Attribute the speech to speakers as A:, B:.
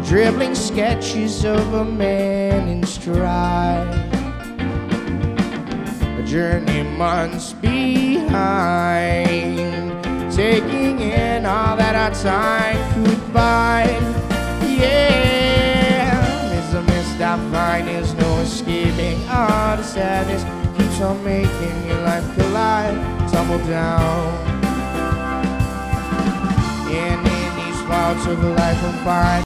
A: dribbling sketches of a man in stride, a journey months behind, taking in all that our time could buy. Yeah, it's a mist I find, there's no escaping. All the sadness keeps on making your life collide, tumble down. And in these clouds of life will find